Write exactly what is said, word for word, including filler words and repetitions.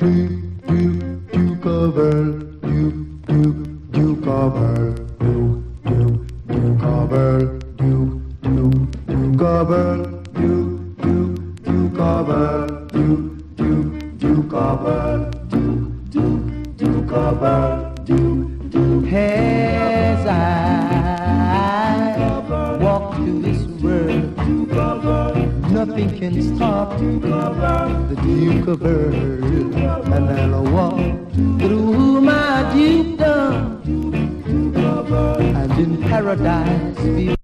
Duke, Duke of Earl, Duke, Duke, Duke of Earl, Duke, Duke, Duke of Earl, Duke, Duke, Duke of Earl, Duke, Duke, Duke of Earl, Duke, Duke, Duke of Earl, Duke, Duke, Duke of Earl, Duke, Duke. As I walk through this world, nothing can stop the Duke of Earl, and I'll walk through my dukedom, and in paradise